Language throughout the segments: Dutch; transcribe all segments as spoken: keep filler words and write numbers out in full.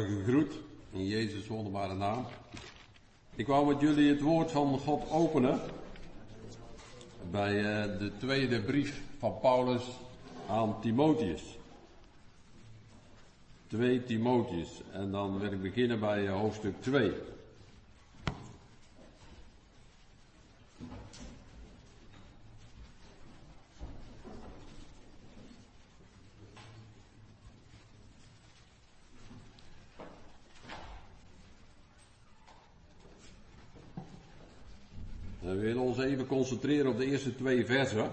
gegroet in Jezus' wonderbare naam. Ik wou met jullie het woord van God openen bij uh, de tweede brief van Paulus aan Timotheus. twee Timotheus. En dan wil ik beginnen bij uh, hoofdstuk twee. We willen ons even concentreren op de eerste twee versen.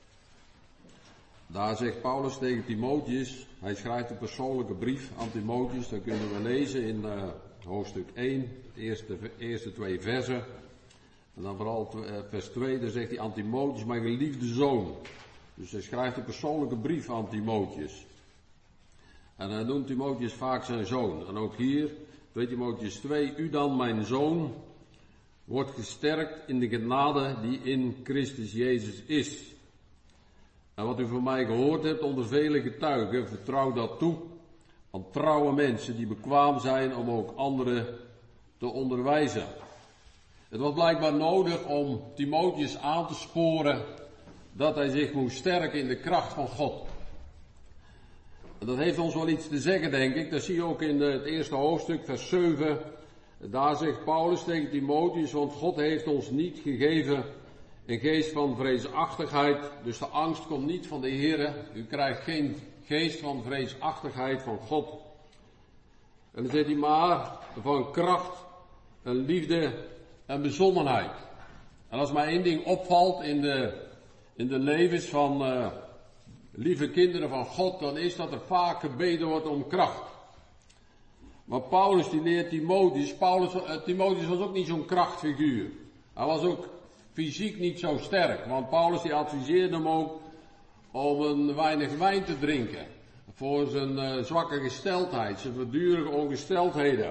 Daar zegt Paulus tegen Timotheus, hij schrijft een persoonlijke brief aan Timotheus, dat kunnen we lezen in uh, hoofdstuk één, de eerste, eerste twee versen. En dan vooral uh, vers twee, daar zegt hij aan Timotheus, mijn geliefde zoon. Dus hij schrijft een persoonlijke brief aan Timotheus. En hij noemt Timotheus vaak zijn zoon. En ook hier, twee Timotheus twee, u dan mijn zoon, wordt gesterkt in de genade die in Christus Jezus is. En wat u van mij gehoord hebt onder vele getuigen, vertrouw dat toe aan trouwe mensen die bekwaam zijn om ook anderen te onderwijzen. Het was blijkbaar nodig om Timotheus aan te sporen dat hij zich moest sterken in de kracht van God. En dat heeft ons wel iets te zeggen, denk ik. Dat zie je ook in het eerste hoofdstuk, vers zeven. Daar zegt Paulus tegen Timotheus, want God heeft ons niet gegeven een geest van vreesachtigheid. Dus de angst komt niet van de Heere. U krijgt geen geest van vreesachtigheid van God. En dan zegt hij maar van kracht en liefde en bezonnenheid. En als mij één ding opvalt in de, in de levens van uh, lieve kinderen van God, dan is dat er vaak gebeden wordt om kracht. Maar Paulus die leert Timotheus, Paulus, uh, Timotheus was ook niet zo'n krachtfiguur. Hij was ook fysiek niet zo sterk, want Paulus die adviseerde hem ook om een weinig wijn te drinken. Voor zijn uh, zwakke gesteldheid, zijn verdurige ongesteldheden.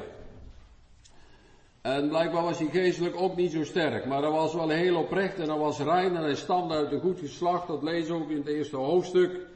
En blijkbaar was hij geestelijk ook niet zo sterk, maar hij was wel heel oprecht en hij was rein en hij stamde uit een goed geslacht, dat lezen we ook in het eerste hoofdstuk.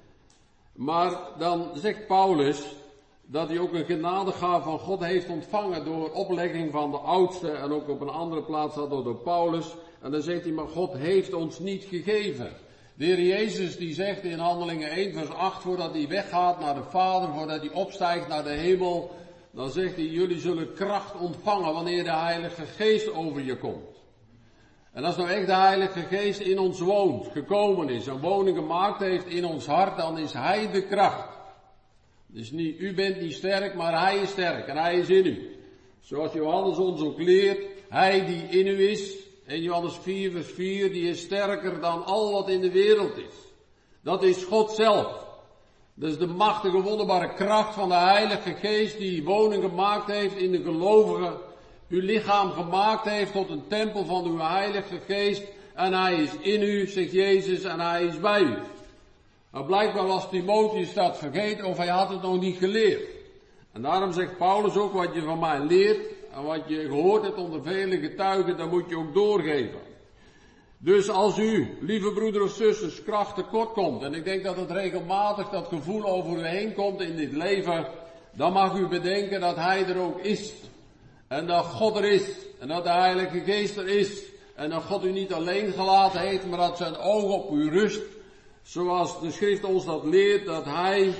Maar dan zegt Paulus dat hij ook een genadegave van God heeft ontvangen door oplegging van de oudste en ook op een andere plaats dat door Paulus. En dan zegt hij, maar God heeft ons niet gegeven. De Heer Jezus die zegt in Handelingen één vers acht, voordat hij weggaat naar de Vader, voordat hij opstijgt naar de hemel, dan zegt hij, jullie zullen kracht ontvangen wanneer de Heilige Geest over je komt. En als nou echt de Heilige Geest in ons woont, gekomen is, een woning gemaakt heeft in ons hart, dan is Hij de kracht. Dus niet, u bent niet sterk, maar Hij is sterk en Hij is in u. Zoals Johannes ons ook leert, Hij die in u is, in Johannes vier vers vier, die is sterker dan al wat in de wereld is. Dat is God zelf. Dat is de machtige, wonderbare kracht van de Heilige Geest die woning gemaakt heeft in de gelovigen. Uw lichaam gemaakt heeft tot een tempel van uw Heilige Geest. En Hij is in u, zegt Jezus, en Hij is bij u. Maar blijkbaar was Timotheus dat vergeten of hij had het nog niet geleerd. En daarom zegt Paulus ook, wat je van mij leert en wat je gehoord hebt onder vele getuigen, dat moet je ook doorgeven. Dus als u, lieve broeder of zusters, kracht tekort komt, en ik denk dat het regelmatig dat gevoel over u heen komt in dit leven, dan mag u bedenken dat Hij er ook is. En dat God er is. En dat de Heilige Geest er is. En dat God u niet alleen gelaten heeft, maar dat zijn oog op u rust. Zoals de schrift ons dat leert, dat Hij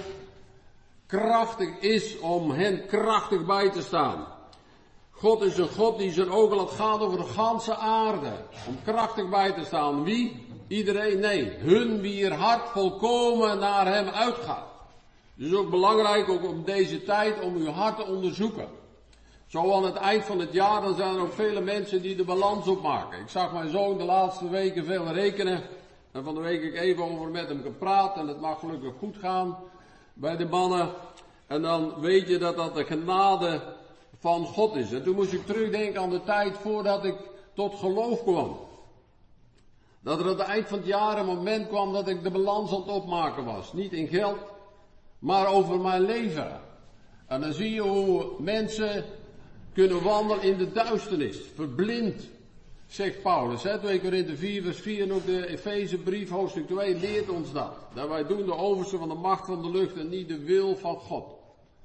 krachtig is om hen krachtig bij te staan. God is een God die zijn ogen laat gaan over de ganse aarde. Om krachtig bij te staan. Wie? Iedereen? Nee. Hun wie er hart volkomen naar Hem uitgaat. Dus ook belangrijk, ook op deze tijd, om uw hart te onderzoeken. Zo aan het eind van het jaar, dan zijn er ook vele mensen die de balans opmaken. Ik zag mijn zoon de laatste weken veel rekenen. En van de week heb ik even over met hem gepraat en het mag gelukkig goed gaan bij de mannen. En dan weet je dat dat de genade van God is. En toen moest ik terugdenken aan de tijd voordat ik tot geloof kwam. Dat er aan het eind van het jaar een moment kwam dat ik de balans aan het opmaken was. Niet in geld, maar over mijn leven. En dan zie je hoe mensen kunnen wandelen in de duisternis, verblind. Zegt Paulus, hè, twee Korinthe vier vers vier en ook de Efezebrief hoofdstuk twee leert ons dat. Dat wij doen de overste van de macht van de lucht en niet de wil van God.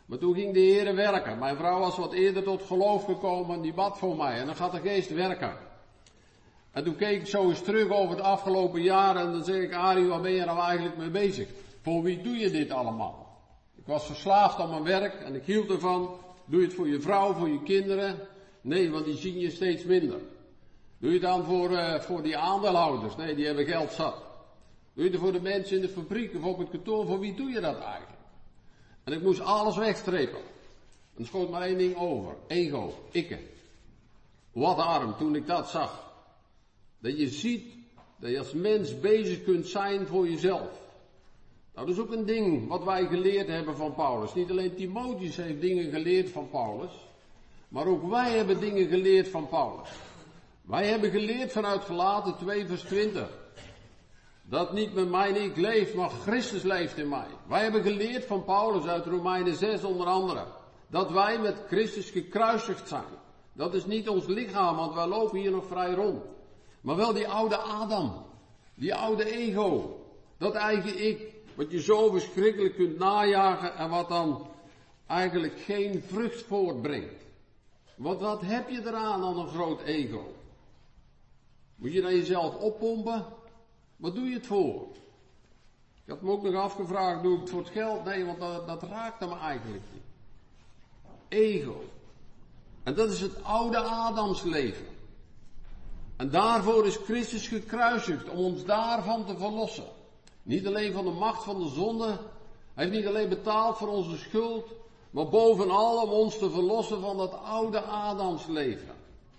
Maar toen ging de Heer werken. Mijn vrouw was wat eerder tot geloof gekomen en die bad voor mij. En dan gaat de geest werken. En toen keek ik zo eens terug over het afgelopen jaar en dan zeg ik, Arie, waar ben je nou eigenlijk mee bezig? Voor wie doe je dit allemaal? Ik was verslaafd aan mijn werk en ik hield ervan. Doe je het voor je vrouw, voor je kinderen? Nee, want die zien je steeds minder. Doe je het dan voor, uh, voor die aandeelhouders? Nee, die hebben geld zat. Doe je het voor de mensen in de fabriek of op het kantoor? Voor wie doe je dat eigenlijk? En ik moest alles wegstrepen. En er schoot maar één ding over. Ego, ikke. Wat arm toen ik dat zag. Dat je ziet dat je als mens bezig kunt zijn voor jezelf. Nou, dat is ook een ding wat wij geleerd hebben van Paulus. Niet alleen Timotheus heeft dingen geleerd van Paulus. Maar ook wij hebben dingen geleerd van Paulus. Wij hebben geleerd vanuit Galaten twee vers twintig. Dat niet met mij ik leef, maar Christus leeft in mij. Wij hebben geleerd van Paulus uit Romeinen zes onder andere. Dat wij met Christus gekruisigd zijn. Dat is niet ons lichaam, want wij lopen hier nog vrij rond. Maar wel die oude Adam. Die oude ego. Dat eigen ik. Wat je zo verschrikkelijk kunt najagen en wat dan eigenlijk geen vrucht voortbrengt. Want wat heb je eraan aan een groot ego? Moet je dan jezelf oppompen? Wat doe je het voor? Ik had me ook nog afgevraagd, doe ik het voor het geld? Nee, want dat, dat raakte me eigenlijk niet. Ego. En dat is het oude Adamsleven. En daarvoor is Christus gekruisigd, om ons daarvan te verlossen. Niet alleen van de macht van de zonde. Hij heeft niet alleen betaald voor onze schuld, maar bovenal om ons te verlossen van dat oude Adamsleven.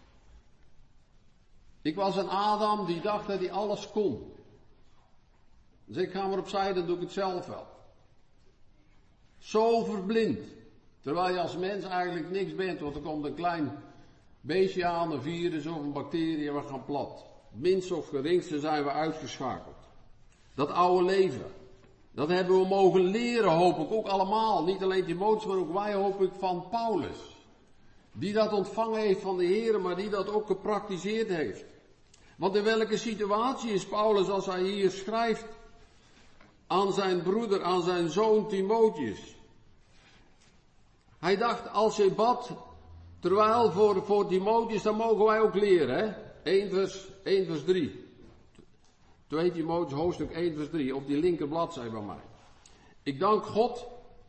Ik was een Adam die dacht dat hij alles kon. Dus ik ga maar opzij, dan doe ik het zelf wel. Zo verblind. Terwijl je als mens eigenlijk niks bent, want er komt een klein beestje aan, een virus of een bacterie en we gaan plat. Minst of geringste zijn we uitgeschakeld. Dat oude leven. Dat hebben we mogen leren, hoop ik ook allemaal. Niet alleen Timotheus, maar ook wij, hoop ik, van Paulus. Die dat ontvangen heeft van de Heer, maar die dat ook gepraktiseerd heeft. Want in welke situatie is Paulus als hij hier schrijft aan zijn broeder, aan zijn zoon Timotheus? Hij dacht, als je bad, terwijl voor, voor Timotheus, dan mogen wij ook leren, hè? één vers, één vers drie. twee Timotheus hoofdstuk één vers drie, op die linker bladzijde bij mij. Ik dank God,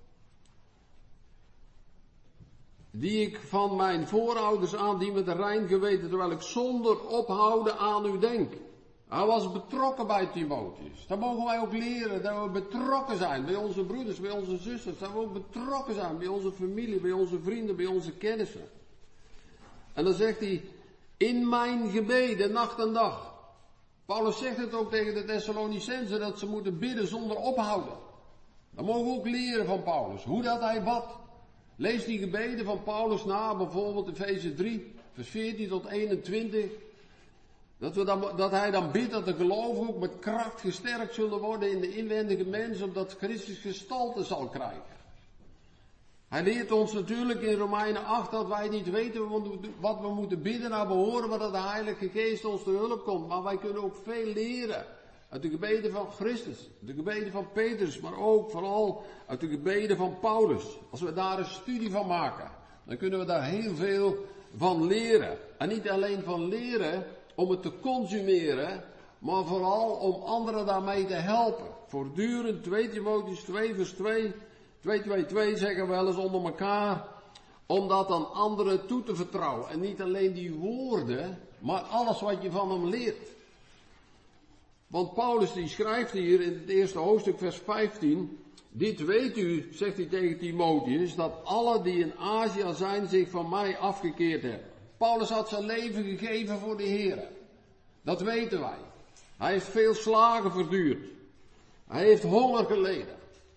die ik van mijn voorouders aandien met een rein geweten, terwijl ik zonder ophouden aan u denk. Hij was betrokken bij Timotheus. Dan mogen wij ook leren dat we betrokken zijn bij onze broeders, bij onze zusters. Dat we ook betrokken zijn bij onze familie, bij onze vrienden, bij onze kennissen. En dan zegt hij, in mijn gebeden, nacht en dag. Paulus zegt het ook tegen de Thessalonicenzen, dat ze moeten bidden zonder ophouden. Dan mogen we ook leren van Paulus, hoe dat hij bad. Lees die gebeden van Paulus na, bijvoorbeeld in Efeze drie, vers veertien tot eenentwintig. Dat, we dan, dat hij dan bidt dat de gelovigen ook met kracht gesterkt zullen worden in de inwendige mens, opdat Christus gestalte zal krijgen. Hij leert ons natuurlijk in Romeinen acht dat wij niet weten wat we moeten bidden naar behoren, maar dat de Heilige Geest ons te hulp komt. Maar wij kunnen ook veel leren uit de gebeden van Christus, de gebeden van Petrus, maar ook vooral uit de gebeden van Paulus. Als we daar een studie van maken, dan kunnen we daar heel veel van leren. En niet alleen van leren om het te consumeren, maar vooral om anderen daarmee te helpen. Voortdurend twee Timotheus twee vers twee, twee twee twee zeggen we wel eens onder elkaar, om dat aan anderen toe te vertrouwen. En niet alleen die woorden, maar alles wat je van hem leert. Want Paulus die schrijft hier in het eerste hoofdstuk vers vijftien, dit weet u, zegt hij tegen Timotheus, dat alle die in Azië zijn zich van mij afgekeerd hebben. Paulus had zijn leven gegeven voor de Heer. Dat weten wij. Hij heeft veel slagen verduurd. Hij heeft honger geleden.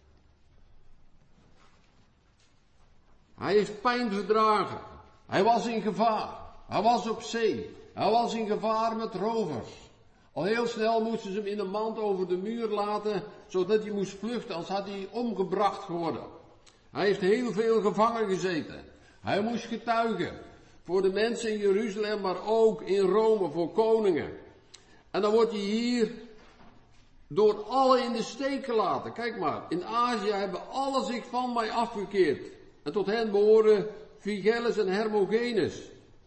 Hij heeft pijn verdragen. Hij was in gevaar. Hij was op zee. Hij was in gevaar met rovers. Al heel snel moesten ze hem in een mand over de muur laten, zodat hij moest vluchten, anders had hij omgebracht geworden. Hij heeft heel veel gevangen gezeten. Hij moest getuigen. Voor de mensen in Jeruzalem, maar ook in Rome, voor koningen. En dan wordt hij hier door alle in de steek gelaten. Kijk maar, in Azië hebben alle zich van mij afgekeerd. En tot hen behoren Phygellus en Hermogenes.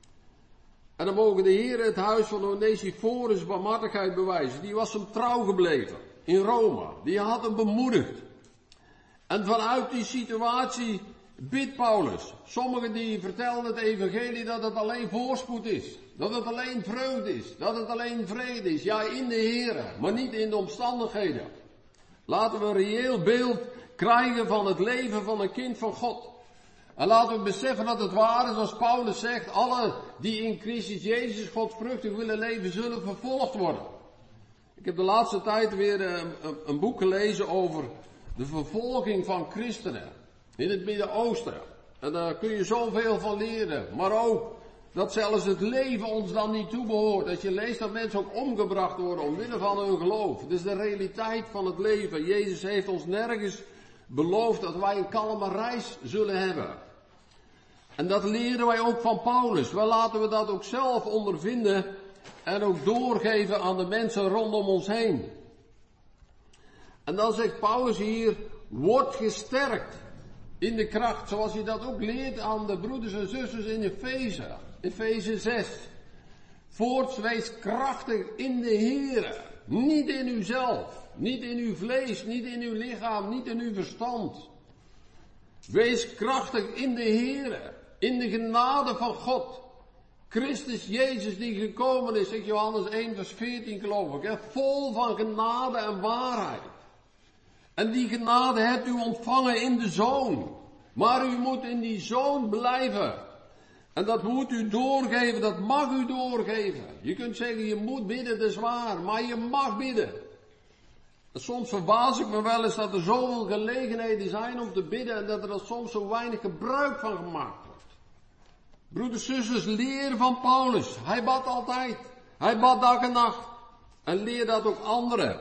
En dan mogen de heren het huis van Onesiphorus barmhartigheid bewijzen. Die was hem trouw gebleven in Rome. Die had hem bemoedigd. En vanuit die situatie bidt Paulus. Sommigen die vertellen het evangelie dat het alleen voorspoed is. Dat het alleen vreugde is. Dat het alleen vrede is. Ja, in de Heere, maar niet in de omstandigheden. Laten we een reëel beeld krijgen van het leven van een kind van God. En laten we beseffen dat het waar is als Paulus zegt, alle die in Christus Jezus godvruchtig willen leven, zullen vervolgd worden. Ik heb de laatste tijd weer een, een, een boek gelezen over de vervolging van christenen in het Midden-Oosten. En daar kun je zoveel van leren. Maar ook dat zelfs het leven ons dan niet toebehoort. Dat je leest dat mensen ook omgebracht worden omwille van hun geloof. Het is de realiteit van het leven. Jezus heeft ons nergens beloofd dat wij een kalme reis zullen hebben. En dat leren wij ook van Paulus. Wel laten we dat ook zelf ondervinden en ook doorgeven aan de mensen rondom ons heen. En dan zegt Paulus hier, word gesterkt in de kracht, zoals hij dat ook leert aan de broeders en zusters in Efeze. Efeze zes. Voorts wees krachtig in de Heere, niet in uzelf, niet in uw vlees, niet in uw lichaam, niet in uw verstand. Wees krachtig in de Heere, in de genade van God. Christus Jezus die gekomen is, zegt Johannes één vers veertien geloof ik, hè, vol van genade en waarheid. En die genade hebt u ontvangen in de Zoon. Maar u moet in die Zoon blijven. En dat moet u doorgeven, dat mag u doorgeven. Je kunt zeggen, je moet bidden, dat is waar, maar je mag bidden. En soms verbaas ik me wel eens dat er zoveel gelegenheden zijn om te bidden en dat er dan soms zo weinig gebruik van gemaakt wordt. Broeders en zusters, leer van Paulus. Hij bad altijd. Hij bad dag en nacht. En leer dat ook anderen.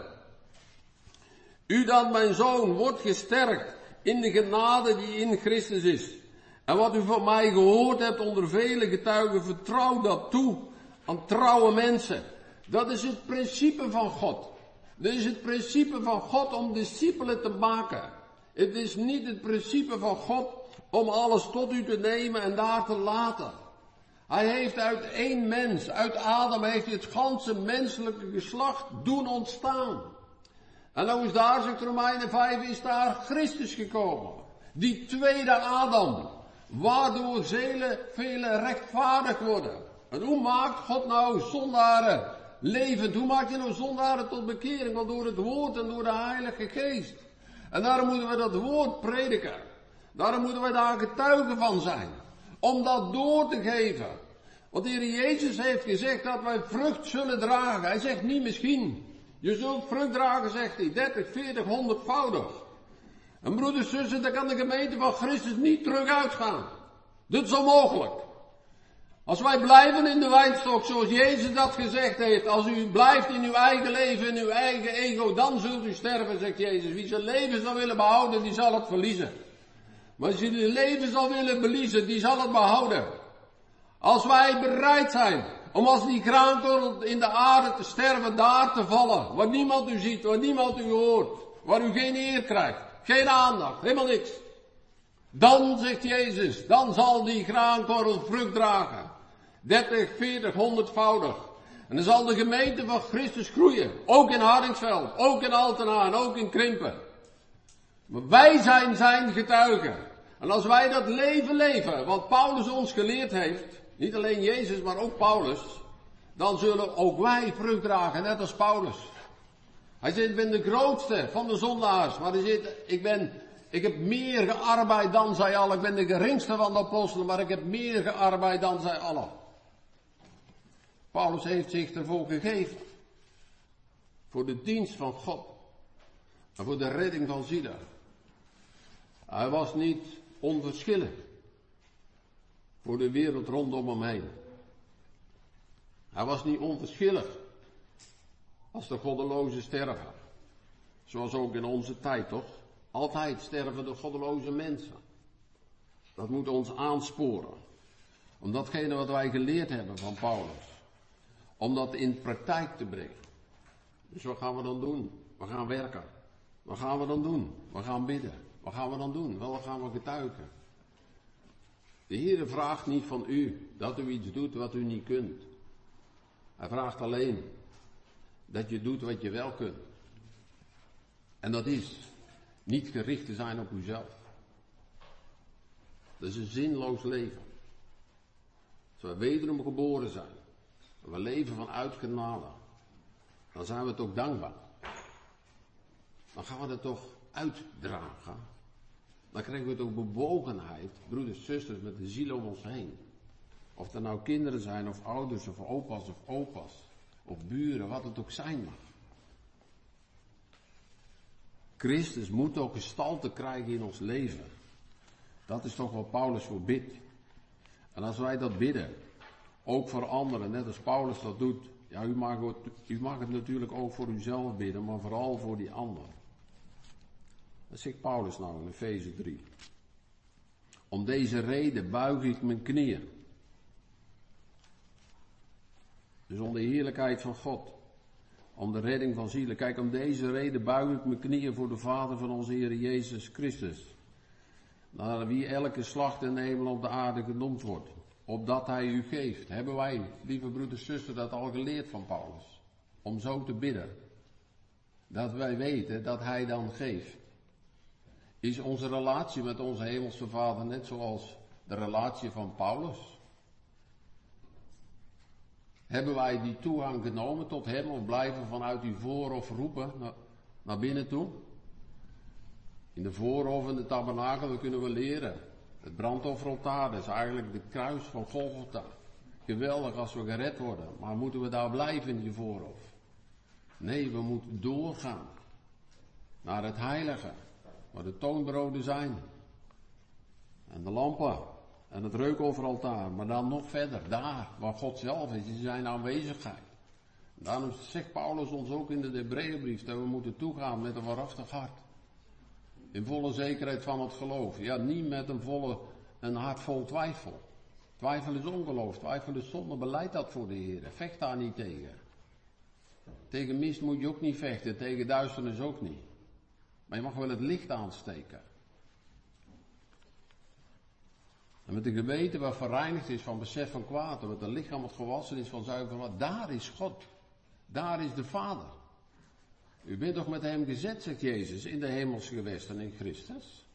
U dan, mijn zoon, wordt gesterkt in de genade die in Christus is. En wat u van mij gehoord hebt onder vele getuigen, vertrouw dat toe aan trouwe mensen. Dat is het principe van God. Dat is het principe van God om discipelen te maken. Het is niet het principe van God om alles tot u te nemen en daar te laten. Hij heeft uit één mens, uit Adam, heeft hij het ganse menselijke geslacht doen ontstaan. En nou is daar, zegt Romeinen vijf, is daar Christus gekomen. Die tweede Adam, waardoor vele, vele rechtvaardig worden. En hoe maakt God nou zondaren levend? Hoe maakt hij nou zondaren tot bekering? Wel door het woord en door de Heilige Geest. En daarom moeten we dat woord prediken. Daarom moeten we daar getuigen van zijn. Om dat door te geven. Want de Heer Jezus heeft gezegd dat wij vrucht zullen dragen. Hij zegt niet misschien. Je zult vrucht dragen, zegt hij. dertig, veertig, honderdvoudig. En broeders en zussen, daar kan de gemeente van Christus niet terug uitgaan. Dit is onmogelijk. Als wij blijven in de wijnstok zoals Jezus dat gezegd heeft. Als u blijft in uw eigen leven, in uw eigen ego, dan zult u sterven, zegt Jezus. Wie zijn leven zal willen behouden, die zal het verliezen. Maar als je je leven zal willen verliezen, die zal het behouden. Als wij bereid zijn om als die graankorrel in de aarde te sterven, daar te vallen. Waar niemand u ziet, waar niemand u hoort. Waar u geen eer krijgt, geen aandacht, helemaal niks. Dan, zegt Jezus, dan zal die graankorrel vrucht dragen. dertig, veertig, honderdvoudig. En dan zal de gemeente van Christus groeien. Ook in Hardingsveld, ook in Altena en ook in Krimpen. Maar wij zijn zijn getuigen. En als wij dat leven leven, wat Paulus ons geleerd heeft, niet alleen Jezus, maar ook Paulus, dan zullen ook wij vrucht dragen, net als Paulus. Hij zegt, ik ben de grootste van de zondaars, maar hij zegt, ik ben, ik heb meer gearbeid dan zij allen. Ik ben de geringste van de apostelen, maar ik heb meer gearbeid dan zij allen. Paulus heeft zich ervoor gegeven. Voor de dienst van God. En voor de redding van zielen. Hij was niet onverschillig. Voor de wereld rondom hem heen. Hij was niet onverschillig. Als de goddelozen sterven. Zoals ook in onze tijd, toch? Altijd sterven de goddeloze mensen. Dat moet ons aansporen. Om datgene wat wij geleerd hebben van Paulus. Om dat in praktijk te brengen. Dus wat gaan we dan doen? We gaan werken. Wat gaan we dan doen? We gaan bidden. Wat gaan we dan doen? Wel, dan gaan we getuigen. De Heer vraagt niet van u dat u iets doet wat u niet kunt. Hij vraagt alleen dat je doet wat je wel kunt. En dat is niet gericht te zijn op uzelf. Dat is een zinloos leven. Als we wederom geboren zijn, en we leven vanuit genade, dan zijn we het ook dankbaar. Dan gaan we het toch uitdragen. Dan krijgen we het ook bewogenheid, broeders, zusters, met de ziel om ons heen. Of er nou kinderen zijn, of ouders, of opa's, of opa's, of buren, wat het ook zijn mag. Christus moet ook gestalte krijgen in ons leven. Dat is toch wat Paulus voor bidt. En als wij dat bidden, ook voor anderen, net als Paulus dat doet, ja, u mag het, u mag het natuurlijk ook voor uzelf bidden, maar vooral voor die ander. Dat zegt Paulus nou in Efeze drie. Om deze reden buig ik mijn knieën. Dus om de heerlijkheid van God. Om de redding van zielen. Kijk, om deze reden buig ik mijn knieën voor de Vader van onze Heer Jezus Christus. Naar wie elke slacht in de hemel op de aarde genoemd wordt. Opdat hij u geeft. Hebben wij, lieve broeders en zusters, dat al geleerd van Paulus. Om zo te bidden. Dat wij weten dat hij dan geeft. Is onze relatie met onze hemelse Vader net zoals de relatie van Paulus? Hebben wij die toegang genomen tot hem of blijven vanuit die voorhof roepen naar, naar binnen toe? In de voorhof en de tabernakel kunnen we leren. Het brandofferaltaar, dat is eigenlijk de kruis van Golgotha. Geweldig als we gered worden, maar moeten we daar blijven in die voorhof? Nee, we moeten doorgaan naar het heilige, waar de toonbroden zijn. En de lampen en het reukofferaltaar, maar dan nog verder, daar waar God zelf is, in zijn aanwezigheid. Daarom zegt Paulus ons ook in de Hebreeënbrief dat we moeten toegaan met een waarachtig hart. In volle zekerheid van het geloof. Ja, niet met een volle, een hart vol twijfel. Twijfel is ongeloof, twijfel is zonde, beleid dat voor de Heer. Vecht daar niet tegen. Tegen mist moet je ook niet vechten, tegen duisternis ook niet. Maar je mag wel het licht aansteken. En met een geweten wat verreinigd is van besef van kwaad, en met een lichaam wat gewassen is van zuiver wat, daar is God. Daar is de Vader. U bent toch met hem gezet, zegt Jezus, in de hemelse gewesten in Christus?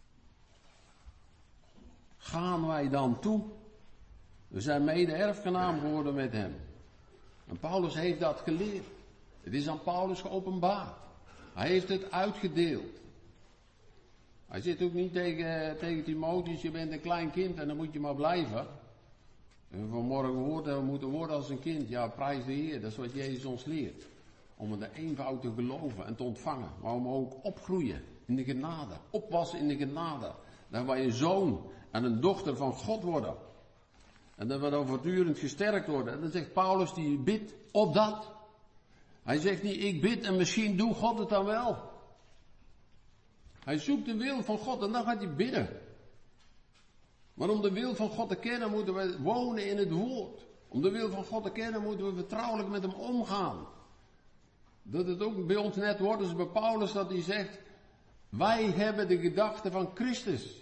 Gaan wij dan toe? We zijn mede erfgenaam geworden met hem. En Paulus heeft dat geleerd. Het is aan Paulus geopenbaard. Hij heeft het uitgedeeld. Hij zit ook niet tegen, tegen Timotheus, je bent een klein kind en dan moet je maar blijven. En vanmorgen gehoord dat we moeten worden als een kind. Ja, prijs de Heer, dat is wat Jezus ons leert. Om in de eenvoud te geloven en te ontvangen. Maar om ook opgroeien in de genade. Opwassen in de genade. Dat wij een zoon en een dochter van God worden. En dat we dan voortdurend gesterkt worden. En dan zegt Paulus, die bidt op dat. Hij zegt niet, ik bid en misschien doet God het dan wel. Hij zoekt de wil van God en dan gaat hij bidden. Maar om de wil van God te kennen moeten we wonen in het woord. Om de wil van God te kennen moeten we vertrouwelijk met hem omgaan. Dat het ook bij ons net wordt als bij Paulus dat hij zegt, wij hebben de gedachte van Christus.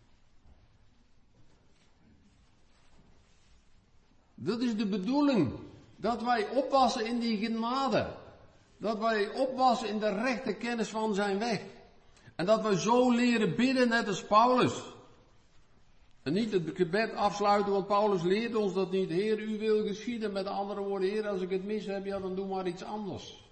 Dat is de bedoeling. Dat wij opwassen in die genade. Dat wij opwassen in de rechte kennis van zijn weg. En dat wij zo leren bidden net als Paulus. En niet het gebed afsluiten, want Paulus leert ons dat niet. Heer, u wil geschieden. Met andere woorden, Heer, als ik het mis heb, ja, dan doe maar iets anders.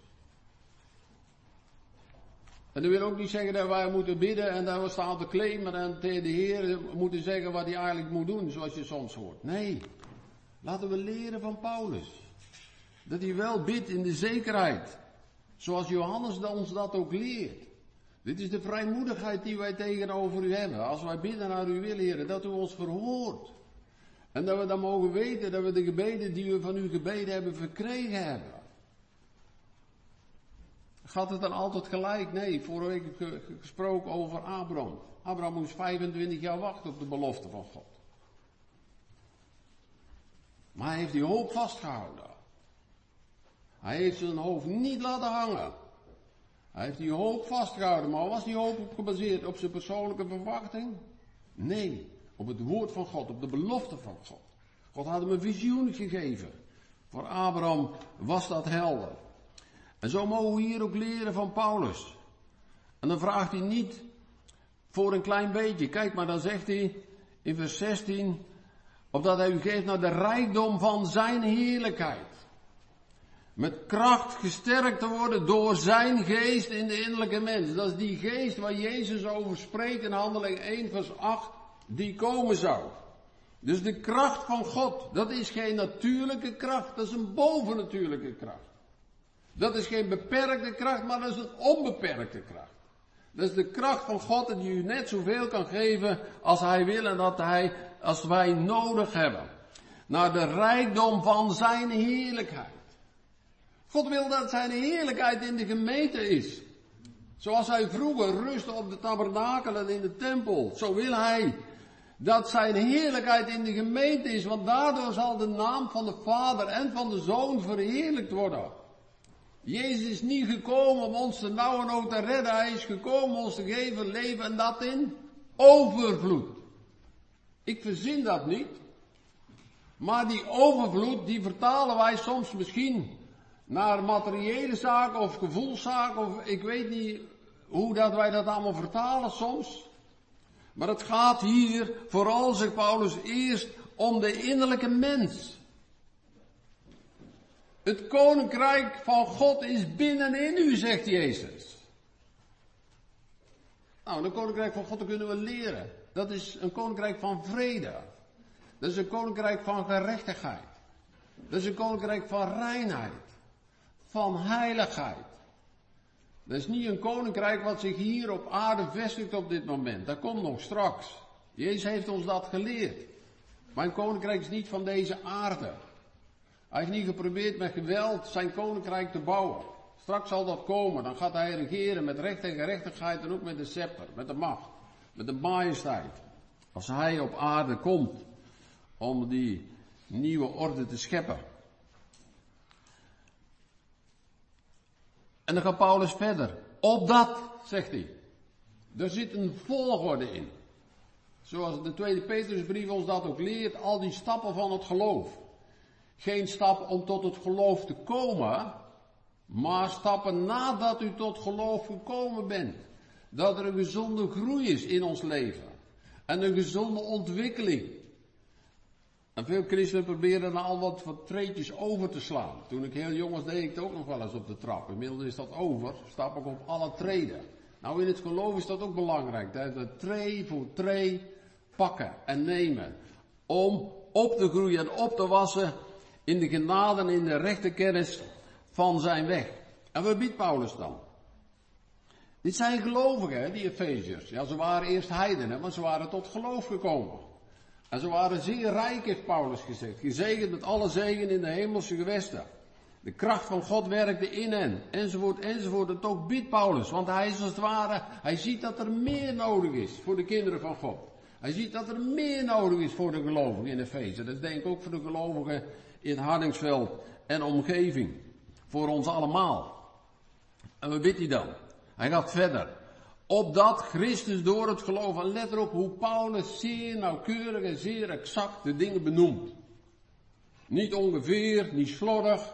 En dat wil ook niet zeggen dat wij moeten bidden en dat we staan te claimen en tegen de Heer moeten zeggen wat hij eigenlijk moet doen, zoals je soms hoort. Nee, laten we leren van Paulus. Dat hij wel bidt in de zekerheid. Zoals Johannes ons dat ook leert. Dit is de vrijmoedigheid die wij tegenover u hebben. Als wij bidden naar uw wil, Heer, dat u ons verhoort. En dat we dan mogen weten dat we de gebeden die we van u gebeden hebben verkregen hebben. Gaat het dan altijd gelijk? Nee, vorige week heb ik gesproken over Abraham. Abraham moest vijfentwintig jaar wachten op de belofte van God. Maar hij heeft die hoop vastgehouden. Hij heeft zijn hoofd niet laten hangen. Hij heeft die hoop vastgehouden, maar was die hoop op gebaseerd op zijn persoonlijke verwachting? Nee, Op het woord van God, op de belofte van God. God had hem een visioen gegeven. Voor Abraham was dat helder. En zo mogen we hier ook leren van Paulus. En dan vraagt hij niet voor een klein beetje. Kijk, maar dan zegt hij in vers zestien, opdat hij u geeft naar de rijkdom van zijn heerlijkheid. Met kracht gesterkt te worden door zijn geest in de innerlijke mens. Dat is die geest waar Jezus over spreekt in Handelingen één vers acht, die komen zou. Dus de kracht van God, dat is geen natuurlijke kracht, dat is een bovennatuurlijke kracht. Dat is geen beperkte kracht, maar dat is een onbeperkte kracht. Dat is de kracht van God die u net zoveel kan geven als hij wil en dat hij, als wij nodig hebben. Naar de rijkdom van zijn heerlijkheid. God wil dat zijn heerlijkheid in de gemeente is. Zoals hij vroeger rustte op de tabernakel en in de tempel. Zo wil hij dat zijn heerlijkheid in de gemeente is. Want daardoor zal de naam van de Vader en van de Zoon verheerlijkt worden. Jezus is niet gekomen om ons de nauwe nood te redden. Hij is gekomen om ons te geven leven en dat in overvloed. Ik verzin dat niet. Maar die overvloed, die vertalen wij soms misschien naar materiële zaken of gevoelszaken. Of ik weet niet hoe dat wij dat allemaal vertalen soms. Maar het gaat hier vooral, zegt Paulus, eerst om de innerlijke mens. Het koninkrijk van God is binnenin u, zegt Jezus. Nou, een koninkrijk van God, dat kunnen we leren. Dat is een koninkrijk van vrede. Dat is een koninkrijk van gerechtigheid. Dat is een koninkrijk van reinheid. Van heiligheid. Dat is niet een koninkrijk wat zich hier op aarde vestigt op dit moment. Dat komt nog straks. Jezus heeft ons dat geleerd. Mijn koninkrijk is niet van deze aarde. Hij heeft niet geprobeerd met geweld zijn koninkrijk te bouwen. Straks zal dat komen. Dan gaat hij regeren met recht en gerechtigheid en ook met de scepter, met de macht, met de majesteit. Als hij op aarde komt om die nieuwe orde te scheppen. En dan gaat Paulus verder. Opdat, zegt hij. Er zit een volgorde in. Zoals de tweede Petrusbrief ons dat ook leert. Al die stappen van het geloof. Geen stap om tot het geloof te komen. Maar stappen nadat u tot geloof gekomen bent. Dat er een gezonde groei is in ons leven. En een gezonde ontwikkeling. En veel christenen proberen dan al wat, wat treetjes over te slaan. Toen ik heel jong was deed ik het ook nog wel eens op de trap. Inmiddels is dat over, stap ik op alle treden. Nou in het geloof is dat ook belangrijk. Dat we tree voor tree pakken en nemen. Om op te groeien en op te wassen in de genade en in de rechte kennis van zijn weg. En wat biedt Paulus dan? Dit zijn gelovigen, hè, die Efeziërs. Ja, ze waren eerst heidenen, maar ze waren tot geloof gekomen. En ze waren zeer rijk, heeft Paulus gezegd. Gezegend met alle zegen in de hemelse gewesten. De kracht van God werkte in hen. Enzovoort, enzovoort. Dat ook biedt Paulus. Want hij is als het ware, hij ziet dat er meer nodig is voor de kinderen van God. Hij ziet dat er meer nodig is voor de gelovigen in Efeze. Dat denk ik ook voor de gelovigen in Hardingsveld en omgeving. Voor ons allemaal. En wat bidt hij dan? Hij gaat verder. Opdat Christus door het geloof, en let erop hoe Paulus zeer nauwkeurig en zeer exact de dingen benoemt. Niet ongeveer, niet slordig.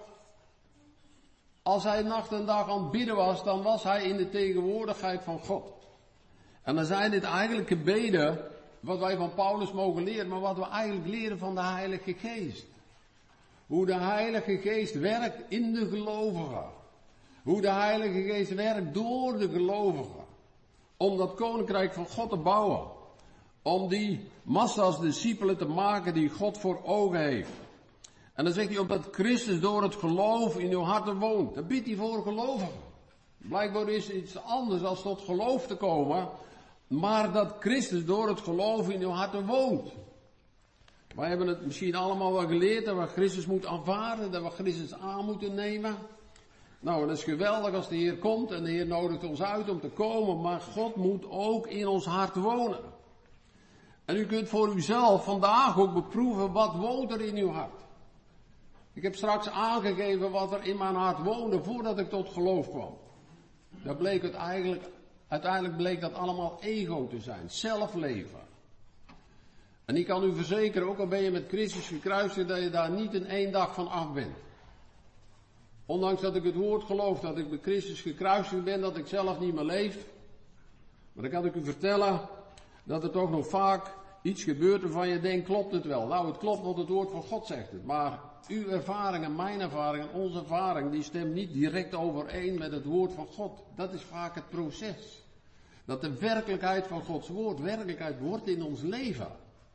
Als hij nacht en dag aan het bidden was, dan was hij in de tegenwoordigheid van God. En dan zijn dit eigenlijk gebeden, wat wij van Paulus mogen leren, maar wat we eigenlijk leren van de Heilige Geest. Hoe de Heilige Geest werkt in de gelovigen. Hoe de Heilige Geest werkt door de gelovigen. Om dat koninkrijk van God te bouwen. Om die massa's discipelen te maken die God voor ogen heeft. En dan zegt hij, omdat Christus door het geloof in uw harten woont. Dat biedt hij voor gelovigen. Blijkbaar is het iets anders dan tot geloof te komen. Maar dat Christus door het geloof in uw harten woont. Wij hebben het misschien allemaal wel geleerd dat we Christus moeten aanvaarden. Dat we Christus aan moeten nemen. Nou, dat is geweldig als de Heer komt en de Heer nodigt ons uit om te komen. Maar God moet ook in ons hart wonen. En u kunt voor uzelf vandaag ook beproeven wat woont er in uw hart. Ik heb straks aangegeven wat er in mijn hart woonde voordat ik tot geloof kwam. Dat bleek het eigenlijk, uiteindelijk bleek dat allemaal ego te zijn, zelfleven. En ik kan u verzekeren, ook al ben je met Christus gekruisigd, dat je daar niet in één dag van af bent. Ondanks dat ik het woord geloof, dat ik met Christus gekruisigd ben, dat ik zelf niet meer leef. Maar dan kan ik u vertellen dat er toch nog vaak iets gebeurt waarvan je denkt, klopt het wel? Nou, het klopt, want het woord van God zegt het. Maar uw ervaring en mijn ervaring en onze ervaring, die stemt niet direct overeen met het woord van God. Dat is vaak het proces. Dat de werkelijkheid van Gods woord werkelijkheid wordt in ons leven.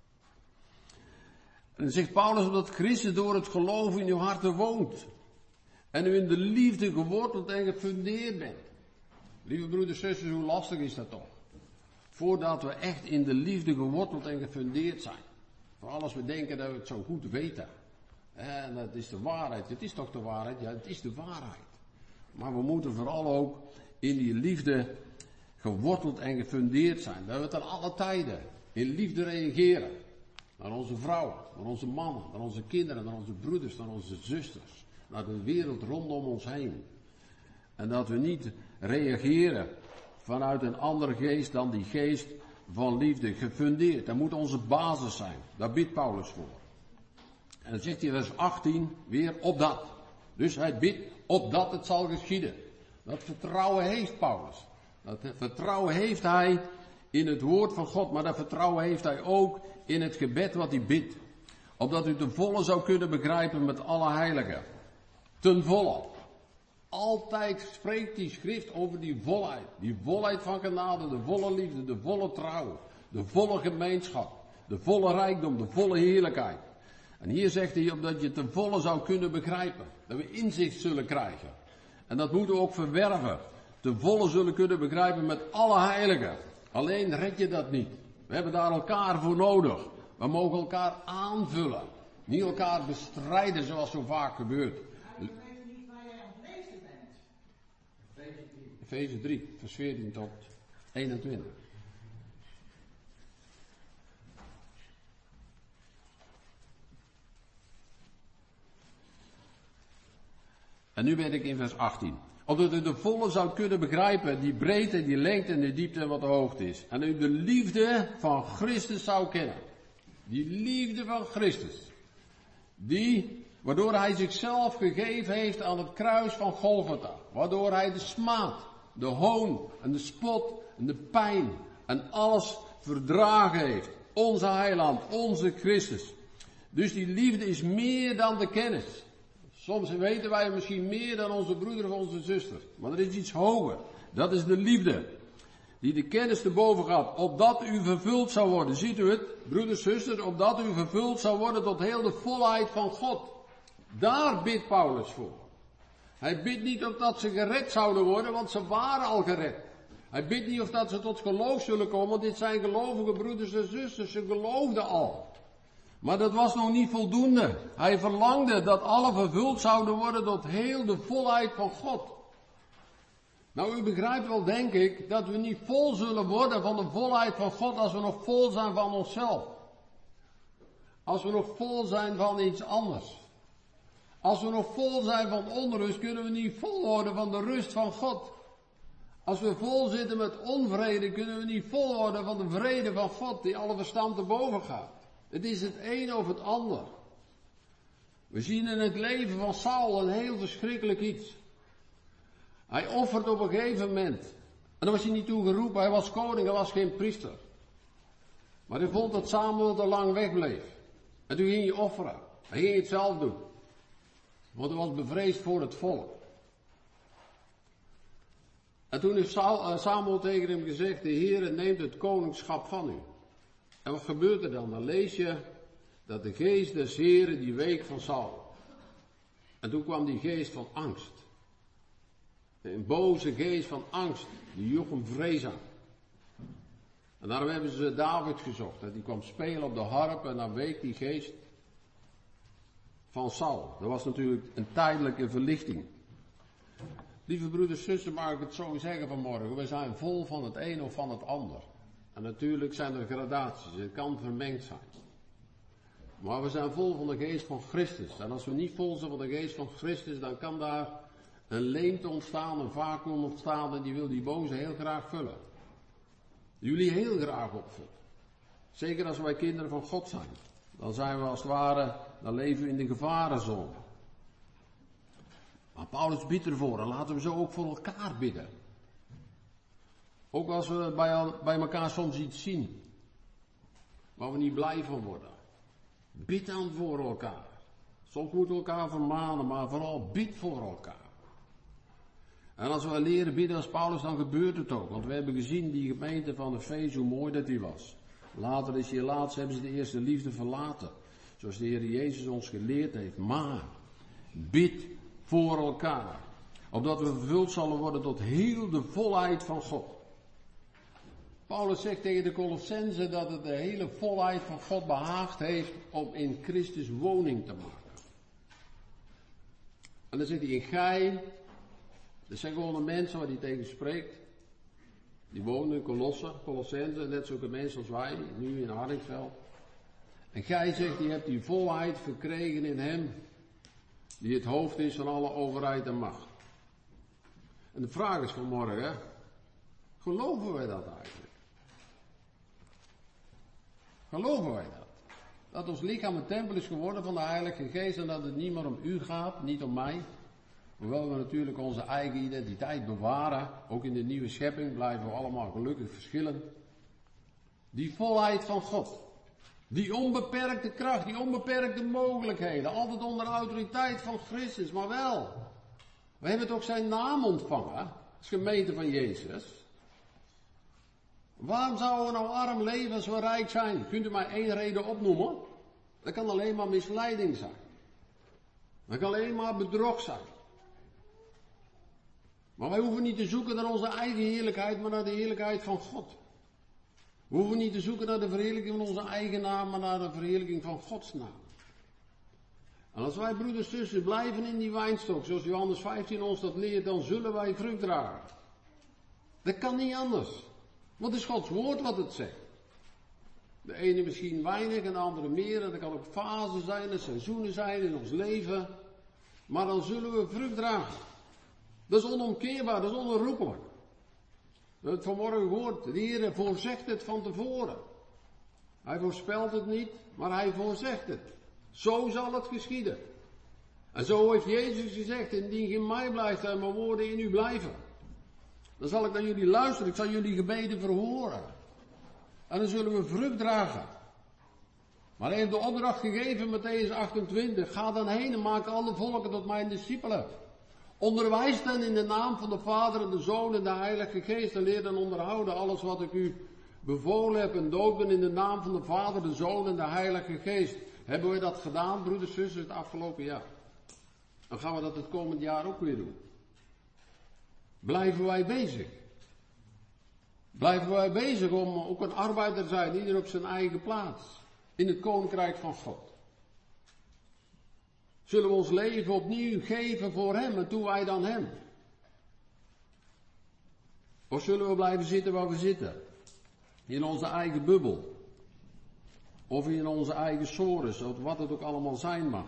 En dan zegt Paulus, omdat Christus door het geloof in uw harten woont. En u in de liefde geworteld en gefundeerd bent. Lieve broeders en zusters, hoe lastig is dat toch? Voordat we echt in de liefde geworteld en gefundeerd zijn. Vooral als we denken dat we het zo goed weten. En dat is de waarheid. Het is toch de waarheid? Ja, het is de waarheid. Maar we moeten vooral ook in die liefde geworteld en gefundeerd zijn. Dat we ten alle tijden in liefde reageren. Naar onze vrouwen, naar onze mannen, naar onze kinderen, naar onze broeders, naar onze zusters. Naar de wereld rondom ons heen. En dat we niet reageren vanuit een andere geest dan die geest van liefde, gefundeerd. Dat moet onze basis zijn. Daar bidt Paulus voor. En dan zegt hij in vers achttien weer opdat. Dus hij bidt opdat het zal geschieden. Dat vertrouwen heeft Paulus. Dat vertrouwen heeft hij in het woord van God, maar dat vertrouwen heeft hij ook in het gebed wat hij bidt. Opdat u ten volle zou kunnen begrijpen met alle heiligen. Ten volle. Altijd spreekt die schrift over die volheid. Die volheid van genade, de volle liefde, de volle trouw, de volle gemeenschap, de volle rijkdom, de volle heerlijkheid. En hier zegt hij opdat je ten volle zou kunnen begrijpen. Dat we inzicht zullen krijgen. En dat moeten we ook verwerven. Ten volle zullen kunnen begrijpen met alle heiligen. Alleen red je dat niet. We hebben daar elkaar voor nodig. We mogen elkaar aanvullen. Niet elkaar bestrijden zoals zo vaak gebeurt. Efeze drie, vers veertien tot eenentwintig. En nu ben ik in vers achttien. Opdat u de volle zou kunnen begrijpen, die breedte, die lengte en de diepte en wat de hoogte is. En u de liefde van Christus zou kennen. Die liefde van Christus. Die, waardoor hij zichzelf gegeven heeft aan het kruis van Golgotha. Waardoor hij de smaad, de hoon en de spot en de pijn en alles verdragen heeft. Onze heiland, onze Christus. Dus die liefde is meer dan de kennis. Soms weten wij misschien meer dan onze broeder of onze zuster. Maar er is iets hoger. Dat is de liefde. Die de kennis te boven gaat. Opdat u vervuld zou worden. Ziet u het? Broeders, zusters. Opdat u vervuld zou worden tot heel de volheid van God. Daar bidt Paulus voor. Hij bidt niet of dat ze gered zouden worden. Want ze waren al gered. Hij bidt niet of dat ze tot geloof zullen komen. Want dit zijn gelovige broeders en zusters. Ze geloofden al. Maar dat was nog niet voldoende. Hij verlangde dat alle vervuld zouden worden tot heel de volheid van God. Nou, u begrijpt wel, denk ik, dat we niet vol zullen worden van de volheid van God als we nog vol zijn van onszelf. Als we nog vol zijn van iets anders. Als we nog vol zijn van onrust, kunnen we niet vol worden van de rust van God. Als we vol zitten met onvrede, kunnen we niet vol worden van de vrede van God, die alle verstand te boven gaat. Het is het een of het ander. We zien in het leven van Saul een heel verschrikkelijk iets. Hij offert op een gegeven moment. En daar was hij niet toe geroepen, hij was koning, hij was geen priester. Maar hij vond dat Samuel te lang wegbleef. En toen ging hij offeren. Hij ging het zelf doen. Want hij was bevreesd voor het volk. En toen heeft Samuel tegen hem gezegd, de Heere neemt het koningschap van u. En wat gebeurt er dan? Dan lees je dat de geest des Heren die week van Saul. En toen kwam die geest van angst. Een boze geest van angst. Die joeg hem vrees aan. En daarom hebben ze David gezocht. En die kwam spelen op de harp en dan week die geest van Saul. Dat was natuurlijk een tijdelijke verlichting. Lieve broeders en zusters, mag ik het zo zeggen vanmorgen. We zijn vol van het een of van het ander. En natuurlijk zijn er gradaties, het kan vermengd zijn. Maar we zijn vol van de geest van Christus. En als we niet vol zijn van de geest van Christus, dan kan daar een leemte ontstaan, een vacuüm ontstaan en die wil die boze heel graag vullen. Jullie heel graag opvullen. Zeker als wij kinderen van God zijn. Dan zijn we als het ware, dan leven we in de gevarenzone. Maar Paulus bidt ervoor en laten we zo ook voor elkaar bidden. Ook als we bij, bij elkaar soms iets zien waar we niet blij van worden. Bid dan voor elkaar. Soms moeten we elkaar vermanen, maar vooral bid voor elkaar. En als we leren bidden als Paulus, dan gebeurt het ook. Want we hebben gezien die gemeente van Efeze, hoe mooi dat die was. Later is hier laatst, hebben ze de eerste liefde verlaten. Zoals de Heer Jezus ons geleerd heeft. Maar, bid voor elkaar. Opdat we vervuld zullen worden tot heel de volheid van God. Paulus zegt tegen de Colossenzen dat het de hele volheid van God behaagd heeft om in Christus woning te maken. En dan zegt hij in gij, dat zijn gewoon de mensen waar hij tegen spreekt. Die wonen in Colosse, Colossenzen, net zulke mensen als wij, nu in Hardingsveld. En gij zegt, die hebt die volheid verkregen in hem, die het hoofd is van alle overheid en macht. En de vraag is vanmorgen, geloven wij dat eigenlijk? Geloven wij dat? Dat ons lichaam een tempel is geworden van de Heilige Geest en dat het niet meer om u gaat, niet om mij. Hoewel we natuurlijk onze eigen identiteit bewaren, ook in de nieuwe schepping blijven we allemaal gelukkig verschillen. Die volheid van God, die onbeperkte kracht, die onbeperkte mogelijkheden, altijd onder de autoriteit van Christus, maar wel. We hebben toch zijn naam ontvangen, als gemeente van Jezus. Waarom zouden we nou arm leven als we rijk zijn? Kunt u mij één reden opnoemen? Dat kan alleen maar misleiding zijn. Dat kan alleen maar bedrog zijn. Maar wij hoeven niet te zoeken naar onze eigen heerlijkheid, maar naar de heerlijkheid van God. We hoeven niet te zoeken naar de verheerlijking van onze eigen naam, maar naar de verheerlijking van Gods naam. En als wij, broeders en zusters, blijven in die wijnstok, zoals Johannes vijftien ons dat leert, dan zullen wij vrucht dragen. Dat kan niet anders. Want het is Gods woord wat het zegt. De ene misschien weinig en de andere meer. En dat kan ook fasen zijn, en seizoenen zijn in ons leven. Maar dan zullen we vrucht dragen. Dat is onomkeerbaar, dat is onherroepelijk. We hebben het vanmorgen gehoord. De Heer voorzegt het van tevoren. Hij voorspelt het niet, maar hij voorzegt het. Zo zal het geschieden. En zo heeft Jezus gezegd, indien je in mij blijft en mijn woorden in u blijven. Dan zal ik naar jullie luisteren, ik zal jullie gebeden verhoren. En dan zullen we vrucht dragen. Maar hij heeft de opdracht gegeven, Mattheüs achtentwintig. Ga dan heen en maak alle volken tot mijn discipelen. Onderwijs hen in de naam van de Vader en de Zoon en de Heilige Geest. En leer dan onderhouden alles wat ik u bevolen heb. En doop hen in de naam van de Vader, de Zoon en de Heilige Geest. Hebben we dat gedaan, broeders en zusters, het afgelopen jaar? Dan gaan we dat het komend jaar ook weer doen. Blijven wij bezig? Blijven wij bezig om ook een arbeider te zijn, ieder op zijn eigen plaats, in het koninkrijk van God? Zullen we ons leven opnieuw geven voor hem en toe wij dan hem? Of zullen we blijven zitten waar we zitten? In onze eigen bubbel. Of in onze eigen sores, of wat het ook allemaal zijn mag.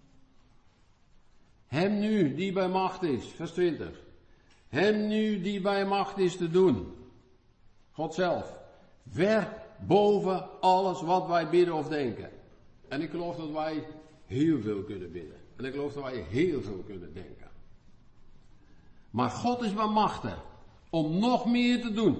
Hem nu die bij macht is, vers twintig. Hem nu die bij macht is te doen. God zelf. Ver boven alles wat wij bidden of denken. En ik geloof dat wij heel veel kunnen bidden. En ik geloof dat wij heel veel kunnen denken. Maar God is bij machten om nog meer te doen.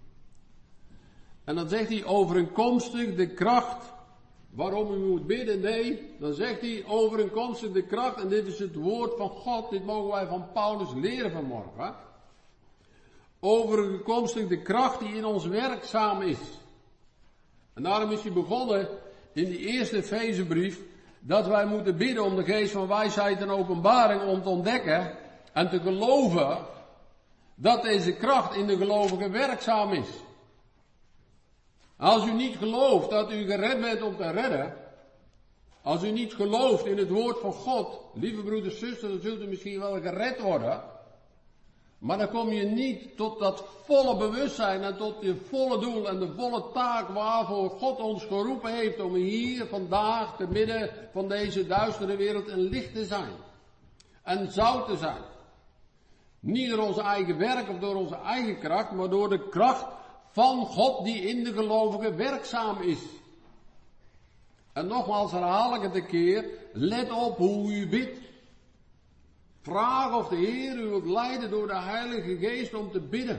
En dan zegt hij overeenkomstig de kracht waarom u moet bidden. Nee, dan zegt hij overeenkomstig de kracht. En dit is het woord van God. Dit mogen wij van Paulus leren vanmorgen. Overeenkomstig de kracht die in ons werkzaam is. En daarom is hij begonnen in die eerste Efezebrief dat wij moeten bidden om de geest van wijsheid en openbaring om te ontdekken en te geloven dat deze kracht in de gelovigen werkzaam is. Als u niet gelooft dat u gered bent om te redden, als u niet gelooft in het woord van God, lieve broeders en zusters, dan zult u misschien wel gered worden, maar dan kom je niet tot dat volle bewustzijn en tot je volle doel en de volle taak waarvoor God ons geroepen heeft om hier vandaag te midden van deze duistere wereld een licht te zijn. En zout te zijn. Niet door onze eigen werk of door onze eigen kracht, maar door de kracht van God die in de gelovigen werkzaam is. En nogmaals herhaal ik het een keer, let op hoe u bidt. Vraag of de Heer u wilt leiden door de Heilige Geest om te bidden.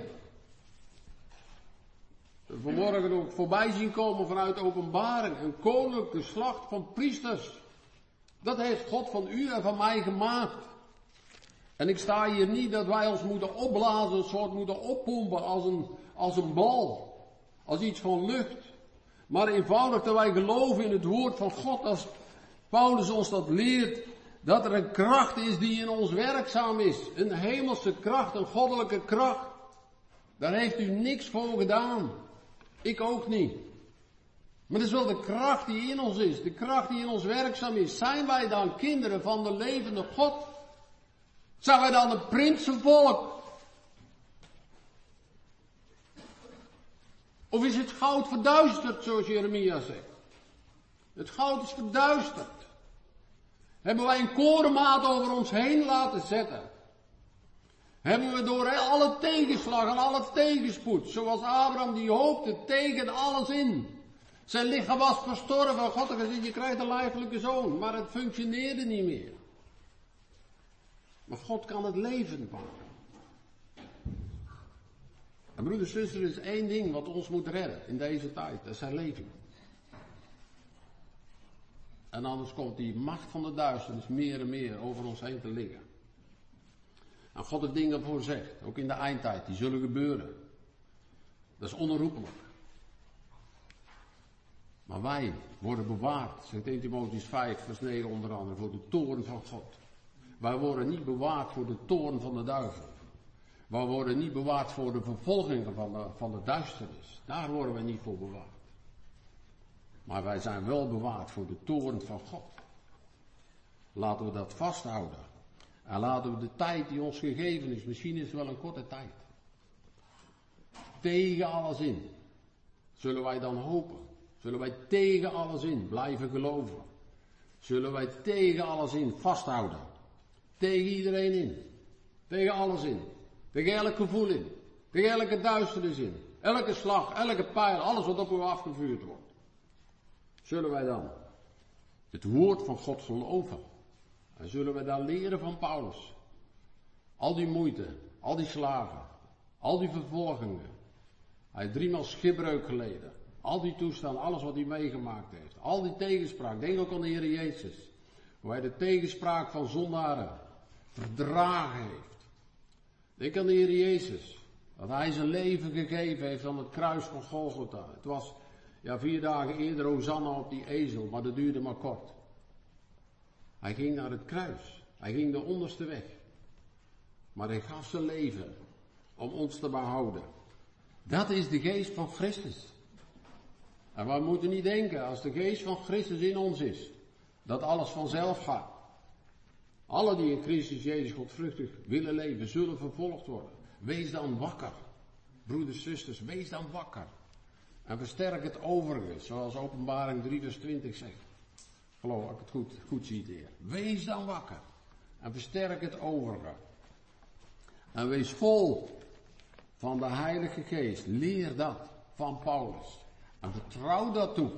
We vanmorgen ook voorbij zien komen vanuit Openbaring, een koninklijke geslacht van priesters. Dat heeft God van u en van mij gemaakt. En ik sta hier niet dat wij ons moeten opblazen, een soort moeten oppompen als een, als een bal. Als iets van lucht. Maar eenvoudig dat wij geloven in het woord van God, als Paulus ons dat leert, dat er een kracht is die in ons werkzaam is. Een hemelse kracht, een goddelijke kracht. Daar heeft u niks voor gedaan. Ik ook niet. Maar het is wel de kracht die in ons is, de kracht die in ons werkzaam is. Zijn wij dan kinderen van de levende God? Zijn wij dan een prinsenvolk? Of is het goud verduisterd, zoals Jeremia zegt? Het goud is verduisterd. Hebben wij een korenmaat over ons heen laten zetten? Hebben we door alle tegenslag en alle tegenspoed, zoals Abraham die hoopte, tegen alles in. Zijn lichaam was verstorven. God had gezegd, je krijgt een lijfelijke zoon. Maar het functioneerde niet meer. Maar God kan het levend maken. En broeders en zusters, er is één ding wat ons moet redden in deze tijd. Dat is zijn leven. En anders komt die macht van de duisternis meer en meer over ons heen te liggen. En God heeft dingen voorzegd, ook in de eindtijd, die zullen gebeuren. Dat is onherroepelijk. Maar wij worden bewaard, zegt eerste Timotheüs vijf, vers negen onder andere, voor de toorn van God. Wij worden niet bewaard voor de toorn van de duivel. Wij worden niet bewaard voor de vervolgingen van de, van de duisternis. Daar worden we niet voor bewaard. Maar wij zijn wel bewaard voor de toorn van God. Laten we dat vasthouden. En laten we de tijd die ons gegeven is, misschien is het wel een korte tijd. Tegen alles in. Zullen wij dan hopen? Zullen wij tegen alles in blijven geloven? Zullen wij tegen alles in vasthouden? Tegen iedereen in. Tegen alles in. Tegen elk gevoel in. Tegen elke duisternis in. Elke slag, elke pijl, alles wat op u afgevuurd wordt. Zullen wij dan het woord van God geloven? En zullen we dan leren van Paulus? Al die moeite, al die slagen, al die vervolgingen. Hij heeft driemaal schipbreuk geleden. Al die toestanden, alles wat hij meegemaakt heeft. Al die tegenspraak. Denk ook aan de Heer Jezus. Hoe hij de tegenspraak van zondaren verdragen heeft. Denk aan de Heer Jezus. Dat hij zijn leven gegeven heeft aan het kruis van Golgotha. Het was ja, vier dagen eerder Hosanna op die ezel, maar dat duurde maar kort. Hij ging naar het kruis. Hij ging de onderste weg. Maar hij gaf zijn leven om ons te behouden. Dat is de geest van Christus. En wij moeten niet denken, als de geest van Christus in ons is, dat alles vanzelf gaat. Alle die in Christus Jezus godvruchtig willen leven, zullen vervolgd worden. Wees dan wakker. Broeders, zusters, wees dan wakker. En versterk het overige, zoals Openbaring drie vers twintig zegt. Geloof ik het goed, goed ziet, Heer. Wees dan wakker. En versterk het overige. En wees vol van de Heilige Geest. Leer dat van Paulus. En vertrouw dat toe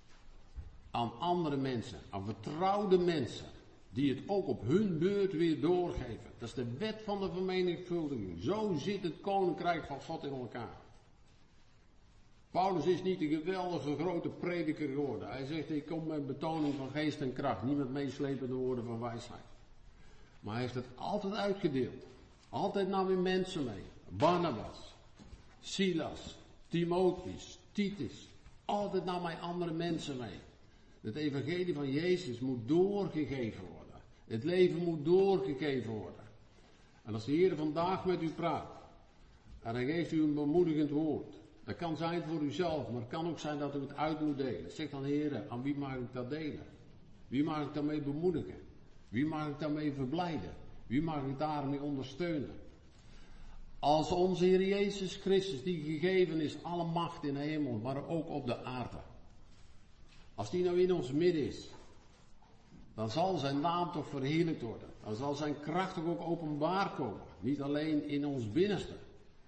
aan andere mensen. Aan vertrouwde mensen. Die het ook op hun beurt weer doorgeven. Dat is de wet van de vermenigvuldiging. Zo zit het koninkrijk van God in elkaar. Paulus is niet een geweldige grote prediker geworden. Hij zegt, ik kom met betoning van geest en kracht. Niet met meeslepende woorden van wijsheid. Maar hij heeft het altijd uitgedeeld. Altijd nam hij mensen mee. Barnabas, Silas, Timotheus, Titus. Altijd nam hij andere mensen mee. Het evangelie van Jezus moet doorgegeven worden. Het leven moet doorgegeven worden. En als de Heer vandaag met u praat. En hij geeft u een bemoedigend woord. Dat kan zijn voor uzelf, maar het kan ook zijn dat u het uit moet delen. Zeg dan, Heer, aan wie mag ik dat delen? Wie mag ik daarmee bemoedigen? Wie mag ik daarmee verblijden? Wie mag ik daarmee ondersteunen? Als onze Heer Jezus Christus, die gegeven is, alle macht in de hemel, maar ook op de aarde. Als die nou in ons midden is, dan zal zijn naam toch verheerlijkt worden. Dan zal zijn kracht toch ook openbaar komen. Niet alleen in ons binnenste,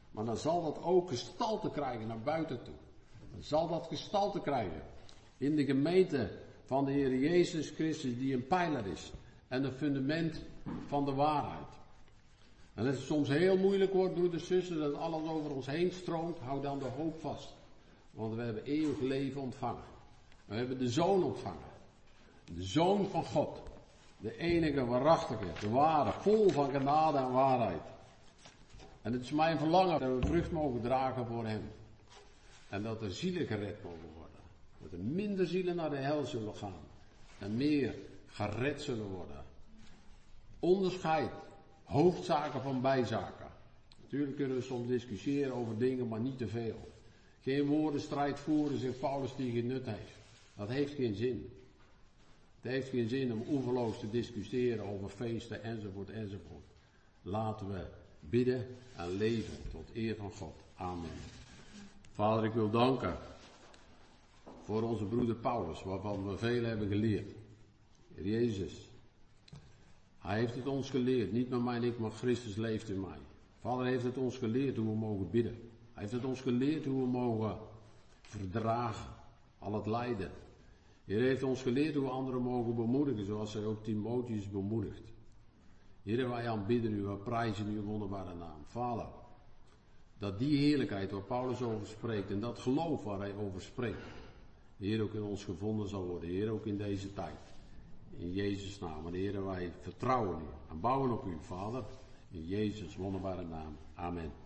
Maar dan zal dat ook gestalte krijgen naar buiten toe. Dan zal dat gestalte krijgen in de gemeente van de Heer Jezus Christus, die een pijler is en een fundament van de waarheid. En als het soms heel moeilijk wordt, broeders en zusters, dat alles over ons heen stroomt, hou dan de hoop vast. Want we hebben eeuwig leven ontvangen. We hebben de Zoon ontvangen. De Zoon van God. De enige waarachtige, de ware, vol van genade en waarheid. En het is mijn verlangen dat we vrucht mogen dragen voor Hem. En dat er zielen gered mogen worden. Dat er minder zielen naar de hel zullen gaan. En meer gered zullen worden. Onderscheid. Hoofdzaken van bijzaken. Natuurlijk kunnen we soms discussiëren over dingen, maar niet te veel. Geen woordenstrijd voeren, zegt Paulus, die geen nut heeft. Dat heeft geen zin. Het heeft geen zin om oeverloos te discussiëren over feesten enzovoort enzovoort. Laten we bidden en leven tot eer van God. Amen. Vader, ik wil danken voor onze broeder Paulus, waarvan we veel hebben geleerd. Heer Jezus, Hij heeft het ons geleerd, niet met mij en ik, maar Christus leeft in mij. Vader heeft het ons geleerd hoe we mogen bidden. Hij heeft het ons geleerd hoe we mogen verdragen, al het lijden. Heer heeft ons geleerd hoe we anderen mogen bemoedigen, zoals Hij ook Timotheus bemoedigt. Heer, wij aanbidden U, wij prijzen Uw wonderbare naam. Vader, dat die heerlijkheid waar Paulus over spreekt en dat geloof waar Hij over spreekt, Heer, ook in ons gevonden zal worden. Heer, ook in deze tijd. In Jezus' naam. En Heer, wij vertrouwen U en bouwen op U, Vader. In Jezus' wonderbare naam. Amen.